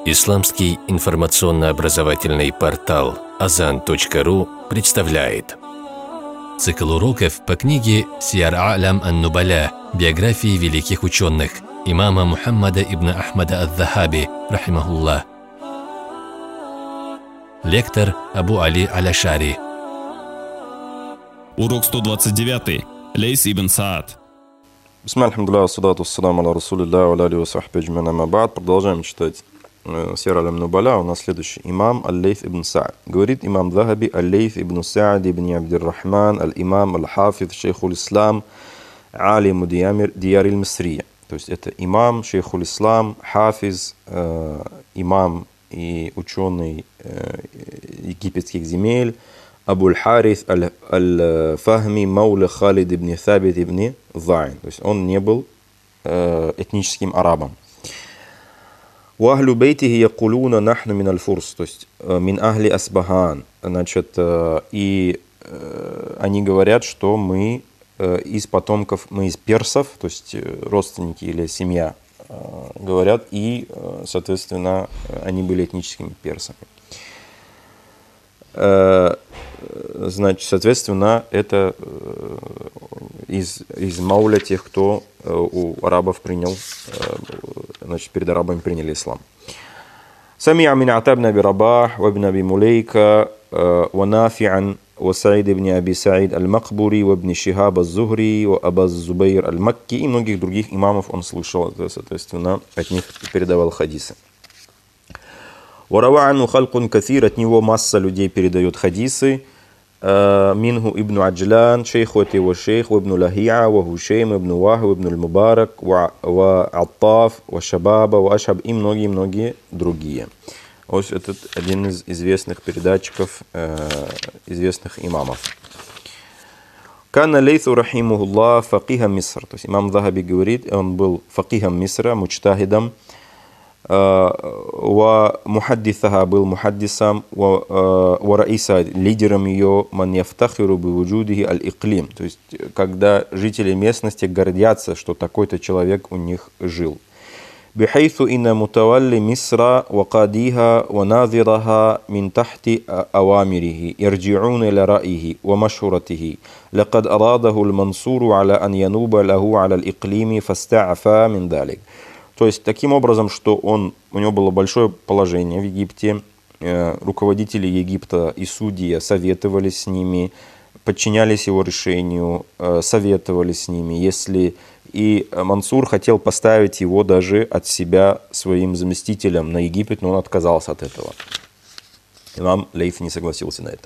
Исламский информационно-образовательный портал Azan.ru представляет цикл уроков по книге «Сияр А'лям ан-Нубаля. Биографии великих ученых» имама Мухаммада ибн Ахмада ад-Дахаби, рахимахуллах. Лектор Абу Али Аль-Ашари. Урок 129. Лейс ибн Саад. Бисмилля, альхамдулилля, ассалату ассаламу аля расулилля, ва алейхи ва сахби аджмаин, амма ба'д. Продолжаем читать Сияр А'лям ан-Нубаля. У нас следующий имам Аль-Лейс ибн Саад. Говорит имам Захаби: Аль-Лейс ибн Саад ибн Абдир-Рахман, аль-имам, аль-хафиз, шейхуль ислам, алиму дияр аль-Мисрия. То есть это имам, шейхуль ислам, хафиз, имам и ученый египетских земель, Абуль-Харис аль-Фахми мауля Халид ибн Сабит ибн Зайн. То есть он не был этническим арабом. «Вахлю бейтихи якулуна нахну мин аль-Фурс», то есть «мин ахли Асбахан». Значит, и они говорят, что мы из потомков, мы из персов, то есть родственники или семья, говорят, и, соответственно, они были этническими персами. Значит, соответственно, это из мауля тех, кто у арабов принял, значит, перед арабами приняли ислам. Сами'а мин Ата ибн Аби Рабах ва ибн Аби Мулейка ва Нафи'ан ва Саид ибн Аби Саид аль-Макбури ва ибн Шихаб az-Зухри ва Аба Зубайр аль-Макки, и многих других имамов он слышал, соответственно, от них передавал хадисы. Варава'ану халкун кафир, от него масса людей передает хадисы. Минху ибн Аджлан, шейху это его шейх, ибн Лахи'а, ва Хушейм, ибн Ваху, ибн Аль-Мубарак, ва Аттаф, ва Шабаба, ва Ашаб и многие-многие другие. Вот этот один из известных передатчиков, известных имамов. Канна Лейсу рахимухуллах факихам Миср. То есть имам Захаби говорит, он был факихом Мисра, мучтахидом, ва мухаддисаха, был мухаддисом, ва раиса, лидером ее, ман яфтахиру би вуджудихи аль-иклим. То есть когда жители местности гордятся, что такой-то человек у них жил. Бихайсу инна мутавалли Мисра ва кадиха ва назираха мин тахти авамирихи ирджи'уна ля ра'ихи ва машхуратихи лакад арадаху аль-Мансуру аля ан януба лаху аля аль-иклими фаста'афа мин далик. То есть таким образом, что у него было большое положение в Египте, руководители Египта и судьи советовались с ними, подчинялись его решению, советовались с ними. И Мансур хотел поставить его даже от себя своим заместителем на Египет, но он отказался от этого. Имам Лейс не согласился на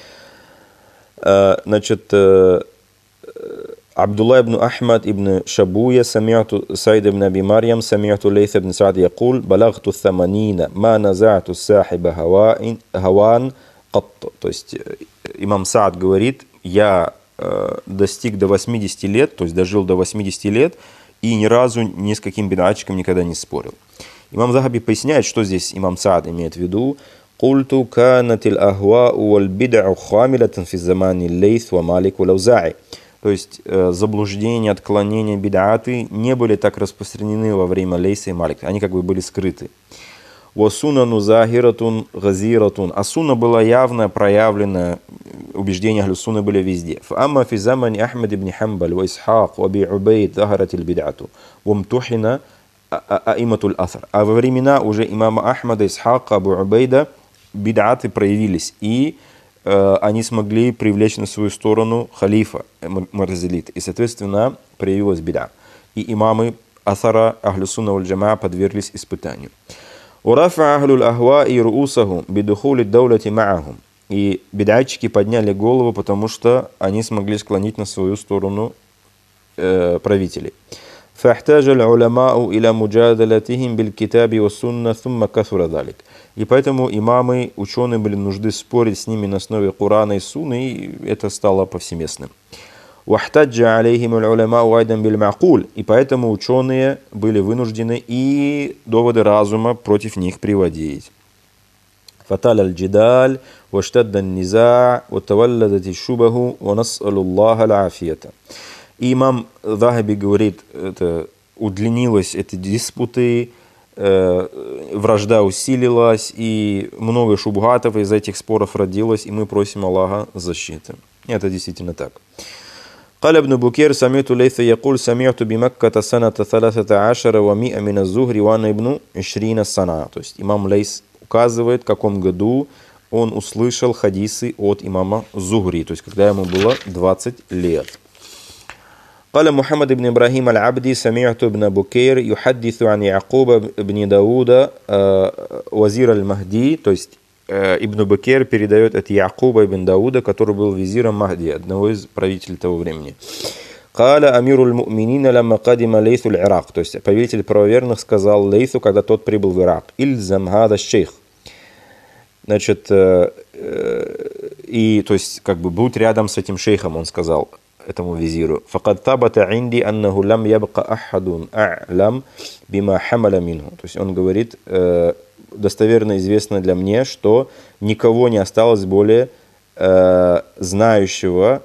это. Значит, Абдулла ибн Ахмад ибн Шабуя, сами'ту Саид ибн Аби Марьям, сами'ту Лейс ибн Саад якул, балагту саманина, ма наза'ту сахиба хаван катту. То есть имам Саад говорит, я достиг до 80 лет, то есть дожил до 80 лет, и ни разу ни с каким бид'атчиком никогда не спорил. Имам Захаби поясняет, что здесь имам Саад имеет в виду. «Культу канатил ахвау валь бид'у хамилатан фи замани Лейс ва Малик ва Лауза'i». То есть заблуждения, отклонения, бид'аты не были так распространены во время Лейса и Малика. Они как бы были скрыты. «Васунану захиратун газиратун». А сунна была явно проявлена, убеждения ахлю-сунны были везде. «Фамма фи замани Ахмад ибн Хамбаль ва Исхак ва Аби Убейд захаратил бид'ату вамтухина аиматуль аср». А во времена уже имама Ахмада, Исхака, Абу Убейда бид'аты проявились, и они смогли привлечь на свою сторону халифа Муртазилит, и, соответственно, проявилась бид'а. И имамы асара ахлю-сунна валь-джамаа подверглись испытанию. «Урафа ахлюл ахваи руусахум бидухули даулати ма'ахум». И бид'атчики подняли голову, потому что они смогли склонить на свою сторону правителей. «Фахтажа аль-уламау иля муджадалатихим биль-китаби ва-сунна thumma кафура далик». И поэтому имамы, ученые были нужны спорить с ними на основе Корана и Сунны, и это стало повсеместным. «Вахтаджа алейхим аль-уламау айдан биль-ма'куль». И поэтому ученые были вынуждены и доводы разума против них приводить. «Фаталь аль-джидаль, ваштадда ан-низа, ватавалладати шубаху, ва нас'алу Аллаха аль-афията». И имам Захаби говорит, удлинились эти диспуты, вражда усилилась, и много шубхатов из этих споров родилось, и мы просим Аллаха защиты. Это действительно так. قال ابن بكير سمعت ليث يقول سمعت بمكة سنة 13 ومئة من الزهر وأنا ابن 20 سنة. То есть имам Лейс указывает, в каком году он услышал хадисы от имама Зухри, то есть когда ему было 20 лет. قال محمد بن إبراهيم العبدي سمعت ابن بكير يحدث عن يعقوب بن داود وزير المهدي. То есть Ибн Бакир передает от Якуба ибн Дауда, который был визиром Махди, одного из правителей того времени. قال أمير المؤمنين لما قدم ليث العراق. То есть повелитель правоверных сказал Лейсу, когда тот прибыл в Ирак: «Ильзам хада шейх». Значит, и, то есть, как бы, будь рядом с этим шейхом, он сказал этому визиру. «Факад табата инди аннаху лам ябка ахадун а'лам бима хамаля минху». То есть он говорит, достоверно известно для меня, что никого не осталось более знающего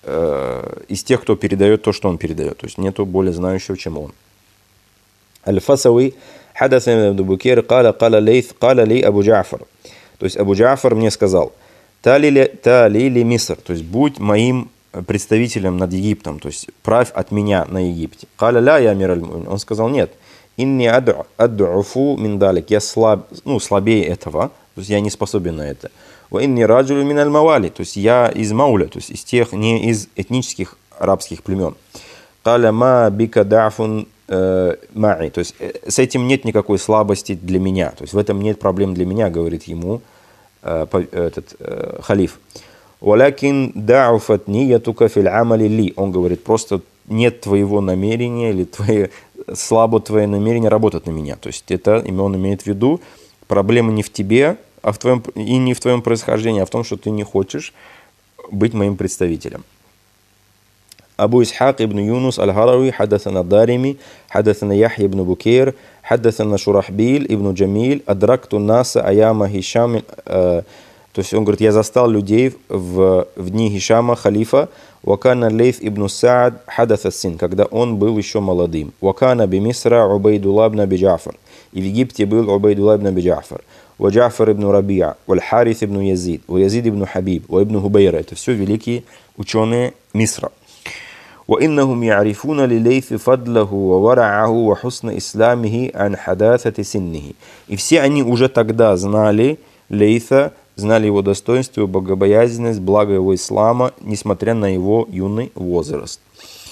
из тех, кто передает то, что он передает. То есть нету более знающего, чем он. Аль-Фасави хадасан ибн Букейр кала лейth кала ли Абу Джафар. То есть Абу Джафар мне сказал: «Тали ли Миср», то есть будь моим представителем над Египтом, то есть правь от меня на Египте. «Каля ля я амир аль-му'минин». Он сказал: «Нет, инни ад'уфу мин далик», я слабее этого, то есть я не способен на это. «Ва инни раджулю мин аль-мавали», то есть я из Мауля, то есть из тех, не из этнических арабских племен. «Каля ма бика да'фун ма'и», то есть с этим нет никакой слабости для меня, то есть в этом нет проблем для меня, говорит ему этот халиф. «Валякин да'уфат ниятука фил амали ли». Он говорит, просто нет твоего намерения или слабо твое намерение работать на меня. То есть это он имеет в виду, проблема не в тебе, и не в твоем происхождении, а в том, что ты не хочешь быть моим представителем. أبو إسحاق ابن يونس الهروي حدثنا الدارمي حدثنا يحيى بن بكير حدثنا شرحبيل ابن جميل أدركت الناس أيام هشام. То есть он говорит, я застал людей в дни Хишама, халифа, وكان الليث ابن سعد حدث السن, когда он был еще молодым. وكان بمصر عبيد الله بن أبي جعفر, и в Египте был عبيد الله بن أبي جعفر, وجعفر ابن ربيع, والحارث ابن يزيد, ويزيد ابن حبيب, وابن هبيرة. Это все великие ученые Мисра. وإنهم يعرفون لليث فضله وورعه وحسن إسلامه عن حداثة سنه. И все они уже тогда знали Лейса, знали его достоинство, богобоязненность, благо его ислама, несмотря на его юный возраст.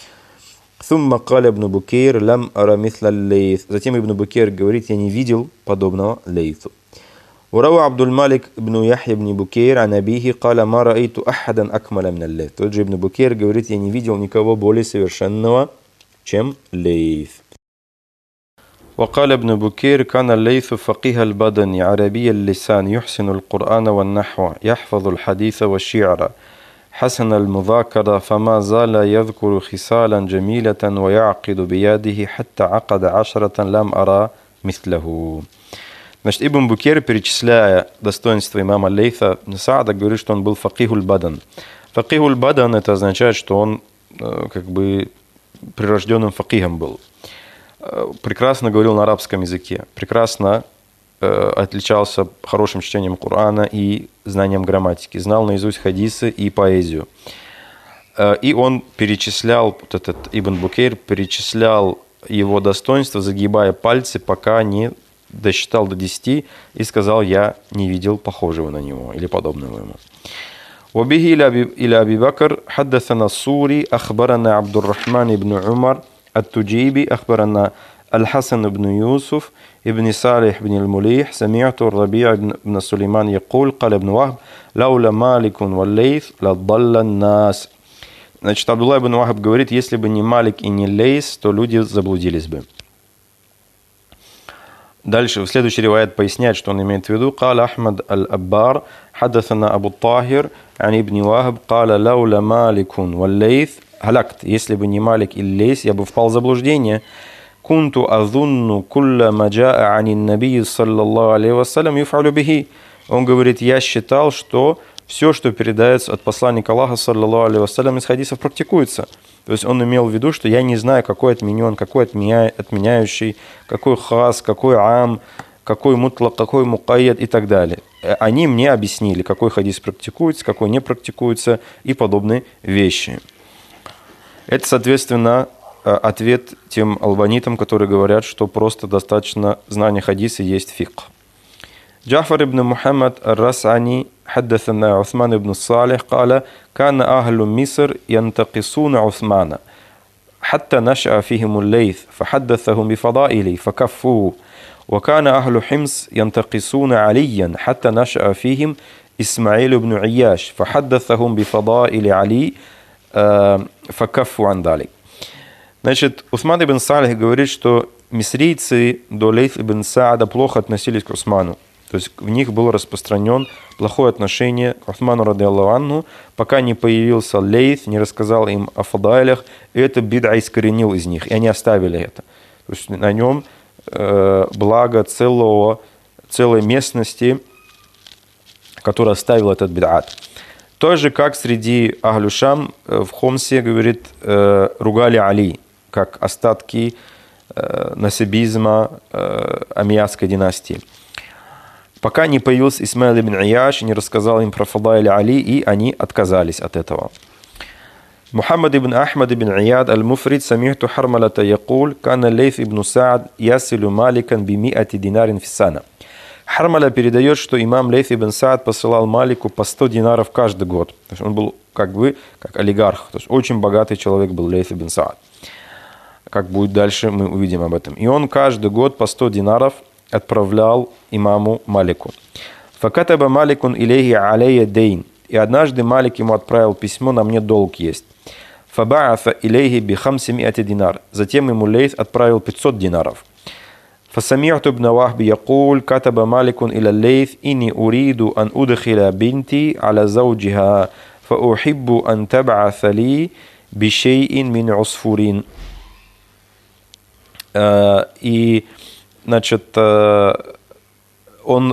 ثم قال ابن بكير لم أرى مثل الليث. Затем Ибн Букейр говорит, я не видел подобного Лейсу. وروى عبد الملك بن يحيى بن بكير عن أبيه قال ما رأيت أحدا أكمل من الليث. Тот же Ибн Букейр говорит, я не видел никого более совершенного, чем Лейс. وقال ابن بكير كان الليث فقيه البدن عربي اللسان يحسن القرآن والنحو يحفظ الحديث والشعر حسن المذاكرة فما زال يذكر خصالا جميلة ويعقد بيده حتى عقد 10 لم أرى مثله. Значит, Ибн Букейр, перечисляя достоинства имама Лейса Саада, говорит, что он был факихуль бадан. Факихуль бадан, это означает, что он как бы прирожденным факихом был. Прекрасно говорил на арабском языке, прекрасно отличался хорошим чтением Корана и знанием грамматики, знал наизусть хадисы и поэзию. И он перечислял, вот этот Ибн Букейр перечислял его достоинства, загибая пальцы, пока не досчитал до 10 и сказал, я не видел похожего на него или подобного ему. وبه إلى أبي بكر حدثنا الصوري أخبرنا عبد الرحمن بن عمر التجيبي أخبرنا الحسن بن يوسف ابن صالح بن المليح سمعت الربيع بن سليمان يقول قال ابن وهب لولا مالك والليث لضل الناس. Значит, Абдулла ибн Вахаб говорит, если бы не Малик и не Лейс, то люди заблудились бы. Дальше, в следующий риваят поясняет, что он имеет в виду. قال أحمد الأبار حدثنا أبو الطاهر عن ابن وهب قال لولا مالك والليث هلكت. Если бы не Малик и Лейс, я бы впал в заблуждение. كنت أظن كل ما جاء عن النبي صلى الله عليه وسلم يفعل به. Он говорит, я считал, что все, что передается от посланника Аллаха, саллаллаху алейхи вассалям, из хадисов практикуется. То есть он имел в виду, что я не знаю, какой отменен, какой отменяющий, какой хас, какой ам, какой мутлак, какой мукайяд и так далее. Они мне объяснили, какой хадис практикуется, какой не практикуется и подобные вещи. Это, соответственно, ответ тем албанитам, которые говорят, что просто достаточно знания хадиса есть фикх. Джафар ибн Мухаммад ар-Рас'ани حدثنا عثمان بن الصالح قال كان أهل مصر ينتقصون عثمان حتى نشأ فيهم الليث فحدثهم بفضائله فكفوه وكان أهل حمص ينتقصون عليا حتى نشأ فيهم إسماعيل بن عياش فحدثهم بفضائل علي فكفوا عن ذلك. Значит, Усман ибн Салих говорит, что мисрийцы до Лейс ибн Саада плохо относились к Усману. То есть в них было распространен плохое отношение к Усману ради Аллаху анху, пока не появился Лейс, не рассказал им о фадайлях, и это бид'а искоренил из них, и они оставили это. То есть на нем благо целой местности, которая оставила этот бид'ат. То же, как среди Ахлю Шам в Хомсе, говорит, ругали Али, как остатки насибизма аммиядской династии. Пока не появился Исмаил ибн Ияш, не рассказал им про фадайли Али, и они отказались от этого. Мухаммад ибн Ахмад ибн Ияд аль-Муфрид самихту Хармалата якуль, кана Лейф ибн Саад ясилю маликан бимиати динарин фиссана. Хармаля передает, что имам Лейф ибн Саад посылал Малику по 100 динаров каждый год. То есть он был как олигарх. То есть очень богатый человек был Лейф ибн Саад. Как будет дальше, мы увидим об этом. И он каждый год по 100 динаров отправлял имаму Малику. «Факатаба Маликун илейхи алейя дейн». И однажды Малик ему отправил письмо: «На мне долг есть». «Фабаафа илейхи би хамсимиати динар». Затем ему Лейф отправил 500 динаров. فسمعت ابن وهب يقول كتب مالك إلى الليث إني أريد أن أدخل بنتي على زوجها فأحب أن تبعث لي بشيء من عصفورين. И, значит, он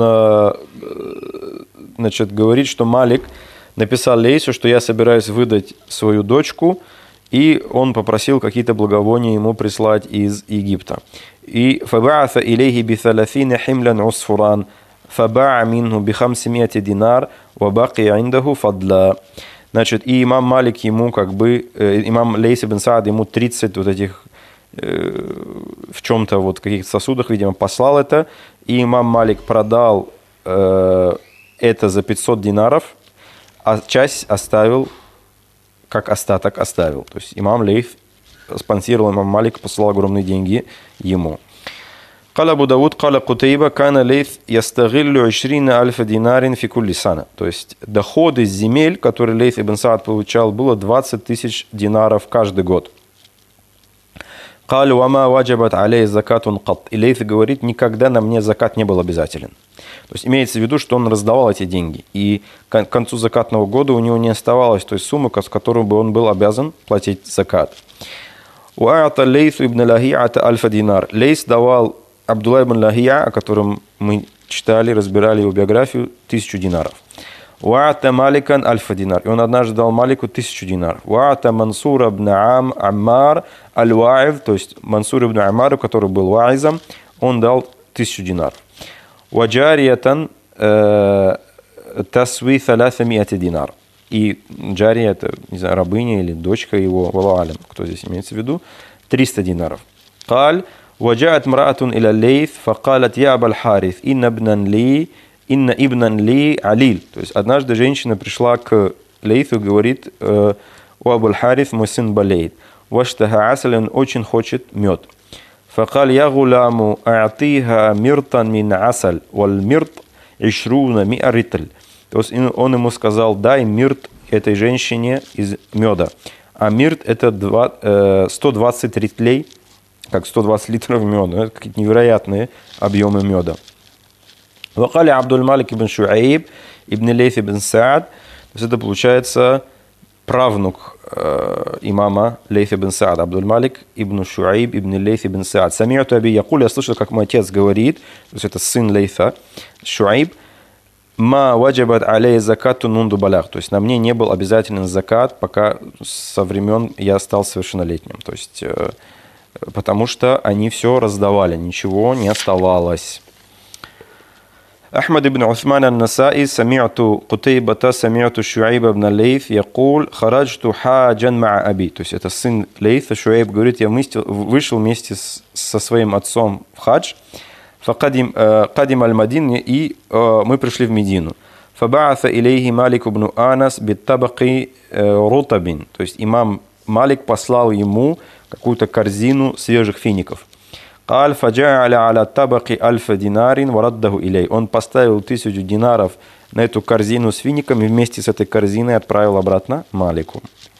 говорит, что Малик написал Лейсу, что я собираюсь выдать свою дочку, и он попросил какие-то благовония ему прислать из Египта. И فبعث إليه ب30 حملا عصفوران فباع منه ب500 دينار وبقي عنده فضلا. Значит, и имам Малик ему имам Лейс ибн Саад ему 30 вот этих в чем-то вот каких-то сосудах, видимо, послал это, и имам Малик продал это за 500 динаров, а часть оставил, как остаток оставил. То есть имам Лейс спонсировал имам Малик, послал огромные деньги ему. قال أبو داود قال قتيبة كان ليث يستغل 20,000 دينار في كل سنة. То есть доходы с земель, которые Лейс ибн Саад получал, было 20 тысяч динаров каждый год. قال وما وجبت عليه زكاة قط. И Лейс говорит, никогда на мне закат не был обязателен. То есть имеется в виду, что он раздавал эти деньги, и к концу закатного года у него не оставалось той суммы, с которой бы он был обязан платить закат. وأعطى الليث ابن لهيعة 1000 دينار. Лейс давал Абдулла ибн Лахия, о котором мы читали, разбирали его биографию, 1000 динаров. وأعطى مالكا 1000 دينار. И он однажды дал Малику 1000 динаров. وأعطى منصور ибн Аммар аль-Ва'из, то есть Мансур ибн Аммар, который был ва'изом, он дал 1000 динаров. وجارية تسوي 300 دينار. И Джария, это, не знаю, рабыня или дочка его, валлаху алям, кто здесь имеется в виду, 300 динаров. قال وجاءت امرأة إلى الليث فقالت يا أبا الحارث إن ابنا لي عليل. То есть однажды женщина пришла к Лейthу и говорит: о Абу аль-Харис, мой сын болеет. Ваштаха асаль, он очень хочет мед. فقال يا غلام أعطيها مرطا من عسل والمرط 20 رطل. То есть он ему сказал: дай мирт этой женщине из меда. А мирт это 120 ритлей, как 120 литров меда. Это какие-то невероятные объемы меда. Вакали Абдуль-Малик ибн Шуайб ибн Лейф ибн Саад. То есть это получается правнук имама Лейф ибн Саад. Абдуль-Малик ибн Шуайб ибн Лейф ибн Саад. Сами'ту аби якуль, я слышал, как мой отец говорит, то есть это сын Лейфа, Шуайб, ма ваджабат алей закату нунду балях. То есть на мне не был обязателен закат, пока со времен я стал совершеннолетним. То есть потому что они все раздавали, ничего не оставалось. أحمد بن عثمان النسائي سمعت قتيبة سمعت شعيب بن الليث يقول خرجت حاجا مع أبي. То есть это сын Лейса, Шуайб говорит, я вышел вместе со своим отцом в хадж. قدم المدينة и мы пришли в Медину. فبعث إليه مالك بن أنس بالطبق رطب. То есть имам Малик послал ему какую-то корзину свежих фиников. قال فجعل على الطبق 1000 دينار ورده إليه. Он поставил 1000 динаров на эту корзину с финиками, вместе с этой корзиной отправил обратно Малику.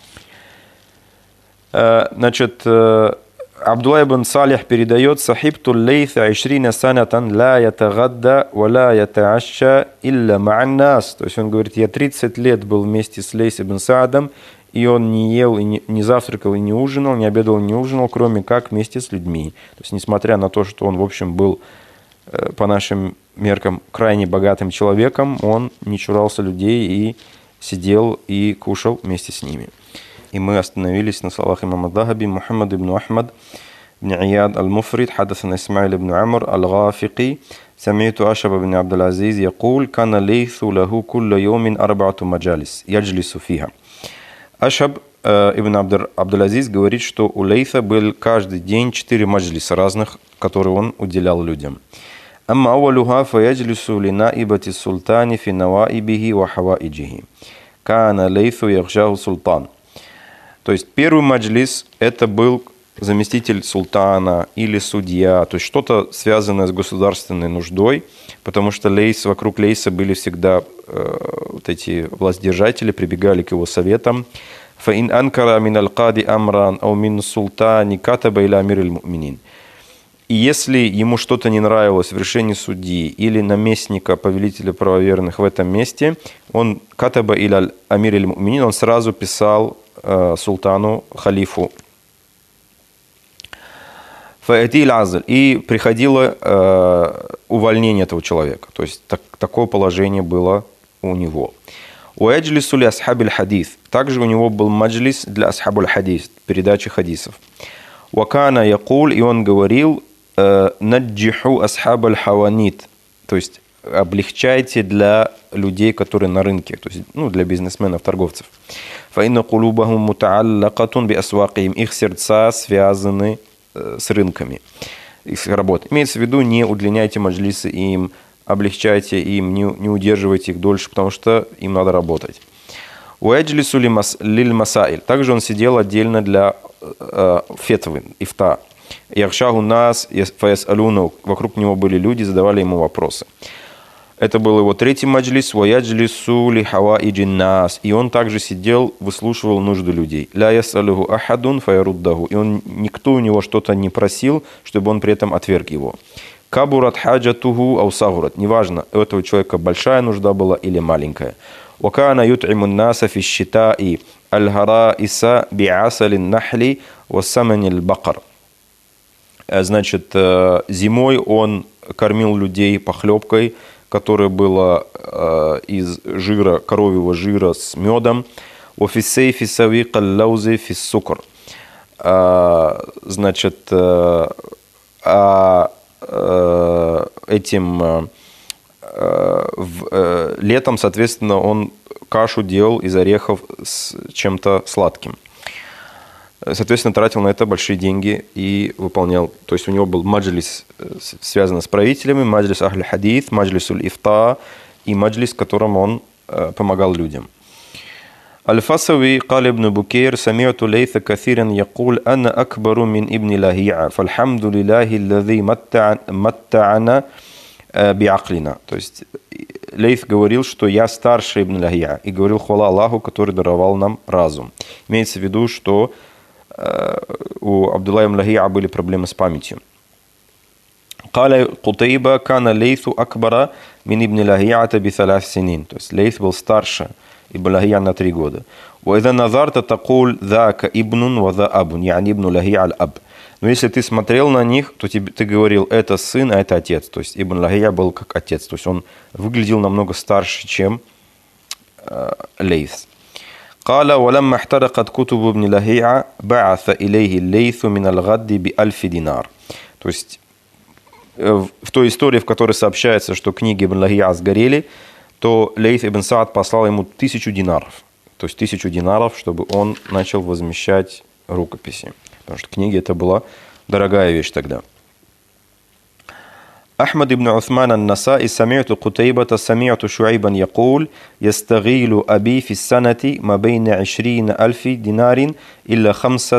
Значит, Абдулла ибн Салих передает: «Сахибту лейса 20 санатан ла ятагадда ва ла ятаашша илля ма'ан нас». То есть он говорит, я 30 лет был вместе с Лейс ибн Саадом, и он не ел, и не завтракал, и не ужинал, не обедал, не ужинал, кроме как вместе с людьми. То есть, несмотря на то, что он, в общем, был, по нашим меркам, крайне богатым человеком, он не чурался людей и сидел и кушал вместе с ними. И мы остановились на словах имама Дахаби: Мухаммад ибн Ахмад ибн Ияд аль-Муфрид, хадасана Исмаил ибн Амр аль-Гафики, самиту Ашаба ибн Абдул-Азиз, якул, кана лейсу лаху кулла йомин арбаату маджалис, яджлису фиха. Ашаб ибн Абдул-Азиз говорит, что у Лейса был каждый день 4 маджлиса разных, которые он уделял людям. Амма ауалуха фаяджлису линаибати султани фи наваибихи ва хаваиджихи. Кана Лейсу яхшаху султан. То есть первый маджлис – это был заместитель султана или судья, то есть что-то связанное с государственной нуждой, потому что вокруг Лейса были всегда вот эти властдержатели, прибегали к его советам. فَإِنْ أَنْكَرَ مِنَ الْقَادِ أَمْرًا أَوْ مِنْ سُلْطَانِ كَتَبَ إِلَى أَمِيرِ الْمُؤْمِنِينَ. И если ему что-то не нравилось в решении судьи или наместника, повелителя правоверных в этом месте, он катаба иля амир аль-муминин, он сразу писал султану, халифу. И приходило увольнение этого человека. То есть такое положение было у него. Уэджлису ли асхабиль хадис. Также у него был маджлис для асхабуль хадис, передачи хадисов. Вакана якул, и он говорил: наджиху асхабаль хаванит. То есть облегчайте для людей, которые на рынке, то есть для бизнесменов, торговцев. Фаинна кулубахум мутааллакатун би асвакихим. Их сердца связаны с рынками, их работы. Имеется в виду, не удлиняйте маджлисы им, облегчайте им, не удерживайте их дольше, потому что им надо работать. Уэджлису лиль масаиль. Также он сидел отдельно для фетвы, ифта. Яхшаху нас, фаяс алюну. Вокруг него были люди, задавали ему вопросы. Это был его третий маджлис. Уяджлису ли хаваиджин нас. И он также сидел, выслушивал нужды людей. Ля ясалюху ахадун фаяруддаху. И никто у него что-то не просил, чтобы он при этом отверг его. Кабурат хаджатуху ау сагурат. Неважно, у этого человека большая нужда была или маленькая. Вакана ют'имун наса фи щитаи аль-хараиса би'асалин нахли вассаманил бакар. Значит, зимой он кормил людей похлебкой, которая была из жира, коровьего жира с медом. Офисейфи савик аль-лаузи фис сукр. Значит, этим летом, соответственно, он кашу делал из орехов с чем-то сладким. Соответственно, тратил на это большие деньги и выполнял. То есть у него был маджлис, связанный с правителями, маджлис ахль-хадис, маджлис уль-ифта и маджлис, которым он помогал людям. Аль-Фасави قال ابن بكير سمعت ليث كثيرا يقول أنا أكبر من ابن لهيعة فالحمد لله الذي متعنا بعقلنا. То есть Лейс говорил, что я старше ибн Лахия, и говорил хвала Аллаху, который даровал нам разум. Имеется в виду, что у Абдулла ибн Лахия были проблемы с памятью. قال قتيبة كان ليث أكبر من ابن لهيعة ب3 سنين. То есть Лейс был старше ибн Лахия на 3 года. وإذا نظرت تقول ذاك ابن وذا أب, يعني ابن لهيعة الأب. Но если ты смотрел на них, то ты говорил, это сын, а это отец. То есть Ибн Лахия был как отец. То есть он выглядел намного старше, чем Лейс. قال ولما احترقت كتب ابن لهيعة بعث إليه الليث من الغد بألف دينار. То есть в той истории, в которой сообщается, что книги Ибн Лахия сгорели, то Лейс ибн Саад послал ему 1000 динаров. То есть 1000 динаров, чтобы он начал возмещать рукописи. Потому что книги это была дорогая вещь тогда. أحمد بن عثمان النسائي سمعت قتيبة سمعت شعيبا يقول يستغيل أبي في السنة ما بين 20,000 دينار إلى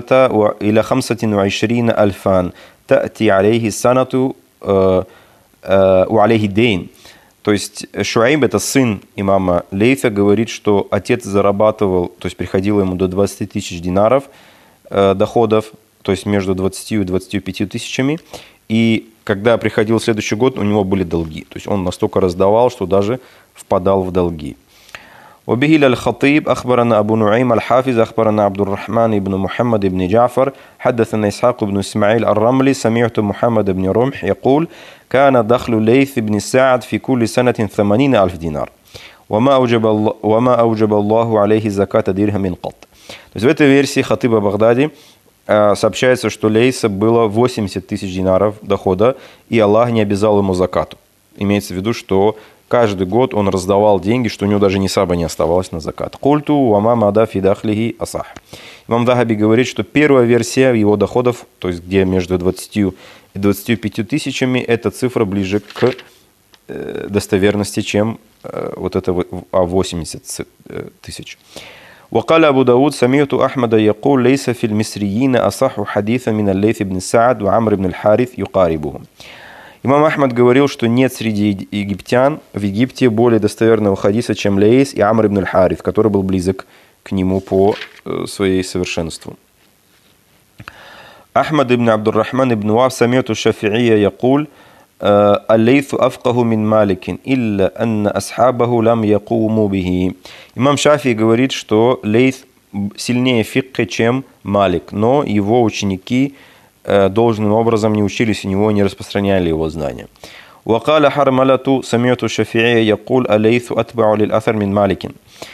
25,000 تأتي عليه السنة وعليه الدين. То есть Шуайб, это сын имама Лейса, говорит, что отец зарабатывал, то есть приходило ему до 20 тысяч динаров доходов, то есть между 20 и 25 тысячами. И когда приходил следующий год, у него были долги. То есть он настолько раздавал, что даже впадал в долги. وبه الخطيب أخبرنا أبو نعيم الحافظ أخبرنا عبد الرحمن بن محمد بن جعفر حدثنا إسحاق بن إسماعيل الرملي سمعت محمد بن رمح يقول كان دخل ليث بن سعد في كل سنة 80,000 دينار وما أوجب الله عليه زكاة درهم قط. То есть в этой версии Хатиба Багдади сообщается, что Лейса было 80 тысяч динаров дохода, и Аллах не обязал ему закату. Имеется в виду, что каждый год он раздавал деньги, что у него даже нисаба не оставалось на закат. Культу вама мада фи дахлихи асах. Имам Дахаби говорит, что первая версия его доходов, то есть где между 20 и 25 тысячами, эта цифра ближе к достоверности, чем вот это 80 тысяч. وقال أبو داود سمعت أحمد يقول ليس في المصريين أصح حديثا من الليث بن سعد وعمر بن الحارث يقاربهم. Имам Ахмад говорил, что нет среди египтян в Египте более достоверного хадиса, чем Лейс и Амр ибн аль-Хариф, который был близок к нему по своей совершенству. Ахмад ибн Абдуррахман ибн Уав самиату Шафи'ия якуль «Аллейθу афкаху мин маликин, илля анна асхабаху лам якуму бихи». Имам Шафи говорит, что Лейс сильнее фикха, чем Малик, но его ученики должным образом не учились у него, не распространяли его знания. وقال حرملة سمعت الشافعي يقول الليث أتبع للأثر من مالك.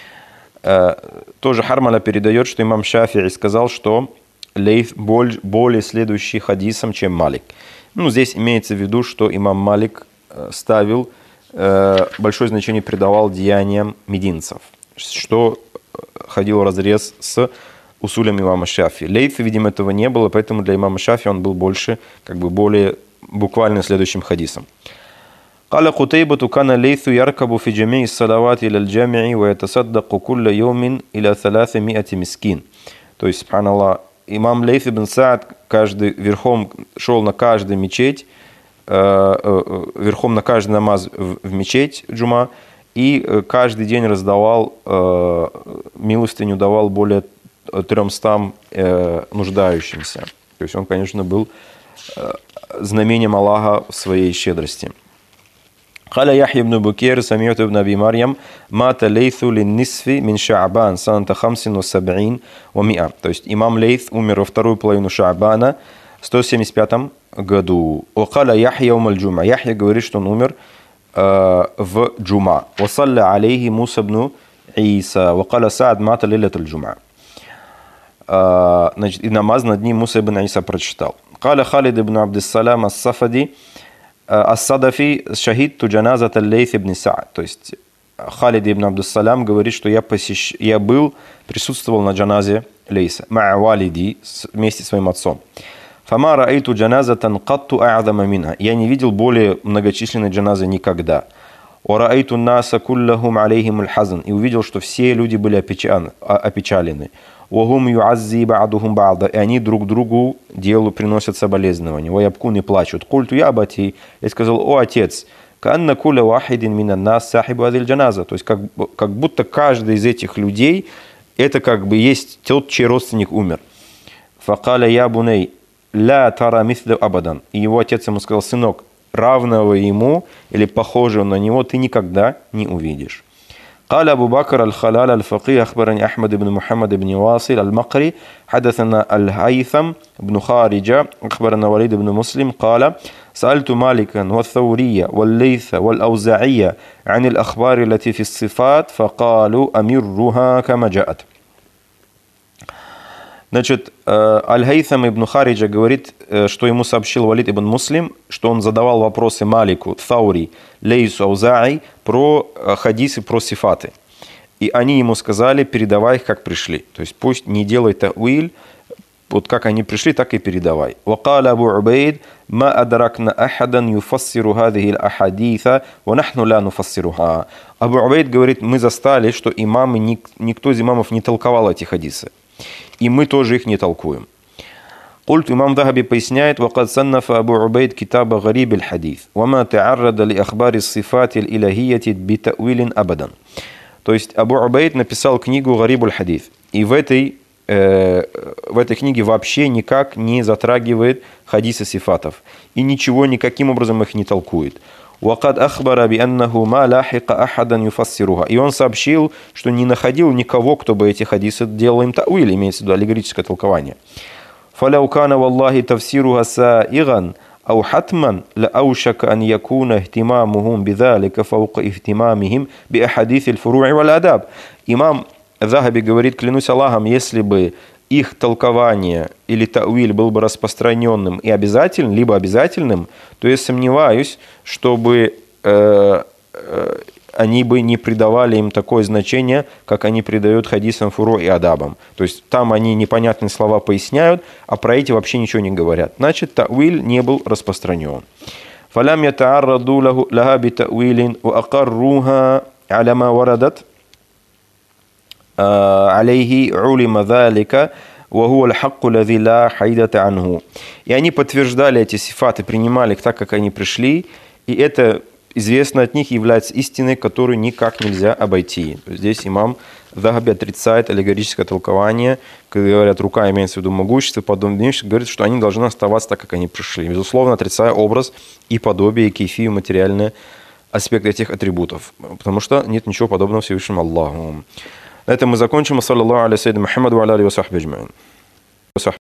Тоже Хармала передает, что имам Шафи'i сказал, что Лейс более следующий хадисом, чем Малик. Ну, здесь имеется в виду, что имам Малик ставил, большое значение придавал деяниям мединцев, что ходил вразрез с усулем имама Шафи. Лейфа, видимо, этого не было, поэтому для имама Шафи он был больше, более буквально следующим хадисом. قال قتيبة كان الليث يركب في جميع الصلوات إلى الجامع ويتصدق كل يوم إلى 300 مسكين. То есть, субханаллах, имам Лейс ибн Саад верхом шел на каждую мечеть, верхом на каждый намаз в мечеть джума, и каждый день раздавал милостыню, давал более 300 нуждающимся. То есть он, конечно, был знамением Аллаха в своей щедрости. قال يحيى بن بكير سمعت ابن أبي مريم مات ليث للنصف من شعبان سنة 75 و100. То есть имам Лейс умер во вторую половину Шаабана в 175 году. وقال يحيى يوم الجمعة. Яхья говорит, что он умер в джума. وصلى عليه موسى بن عيسى وقال سعد مات ليلة الجمعة. Значит, и намаз над ним Муса ибн Иса прочитал. قال خالد بن عبد السلام الصفدي Ас-Садафи шахидту джаназат аль-Лейс ибн Саад. То есть Халид ибн Абдус-Салям говорит, что я присутствовал на джаназе Лейса, ма'авалиди, вместе с своим отцом. Фама раайту джаназатан катту а'зама минха. Я не видел более многочисленной джаназы никогда. Ва раайту наса куллахум алейхим аль-хазн. И увидел, что все люди были опечалены. Вахум юаззи ба'духум ба'да. И они друг другу делу приносят соболезнования. Ваябкун и плачут. Культу я абати. Я сказал: о отец, канна куля вахидин минан нас сахибу адиль джаназа. То есть как будто каждый из этих людей это есть тот, чей родственник умер. Факаля я буней ля тара мислю абадан. И его отец ему сказал: сынок, равного ему или похожего на него ты никогда не увидишь. قال أبو بكر الخلال الفقيه أخبرني أحمد بن محمد بن واصل المقري حدثنا الهيثم بن خارجة أخبرنا وليد بن مسلم قال سألت مالكا والثورية والليث والأوزاعية عن الأخبار التي في الصفات فقالوا أمرها كما جاءت. Значит, Аль-Хайсам ибн Хариджа говорит, что ему сообщил Валид ибн Муслим, что он задавал вопросы Малику, Thаури, Лейсу, Аузаи про хадисы, про сифаты. И они ему сказали, передавай их, как пришли. То есть пусть не делай тауиль, вот как они пришли, так и передавай. وقال أبو عبيد ما أدركنا أحدا يفسر هذه الأحاديث ونحن لا نفسرها. Абу Убейд говорит, мы застали, что имамы, никто из имамов не толковал эти хадисы. И мы тоже их не толкуем. قلت имам Захаби поясняет, وقد صنف أبو عبيد كتاب غريب الحديث وما تعرض لأخبار الصفات الإلهية بتأويل أبدا. То есть Абу Убейд написал книгу «Гариб аль-Хадис». И в этой книге вообще никак не затрагивает хадисы сифатов. И ничего, никаким образом их не толкует. وقد أخبر بأنه ما لاحق أحدا يفسرها. И он сообщил, что не находил никого, кто бы эти хадисы делал им тауиль, имеется в виду аллегорическое толкование. فلو كان والله تفسيرها سائغا أو حتما لأوشك أن يكون اهتمامهم بذلك فوق اهتمامهم بأحاديث الفروع والآداب. Имам Захаби говорит, клянусь Аллахом, если бы их толкование или тауиль был бы распространенным и обязательным, либо обязательным, то я сомневаюсь, чтобы они бы не придавали им такое значение, как они придают хадисам фуру и адабам. То есть там они непонятные слова поясняют, а про эти вообще ничего не говорят. Значит, тауиль не был распространен. فَلَمْ يَتَعَرَّضُوا لَهَا بِتَأْوِيلٍ وَأَقَرُّوهَا عَلَى مَا وَرَدَتْ عليه علم ذلك وهو الحق الذي لا حيدة عنه. И они подтверждали эти сифаты, принимали их так, как они пришли, и это известно от них является истиной, которую никак нельзя обойти. Здесь имам Захаби отрицает аллегорическое толкование, когда говорят, рука имеется в виду могущество, подобные вещи, говорит, что они должны оставаться так, как они пришли. Безусловно, отрицая образ и подобие, и кейфию, материальный аспект этих атрибутов, потому что нет ничего подобного Всевышнему Аллаху. На этом мы закончим. Саллаллаху алейхи ва саллям Мухаммаду ва алейхи ва сахбихи аджмаин.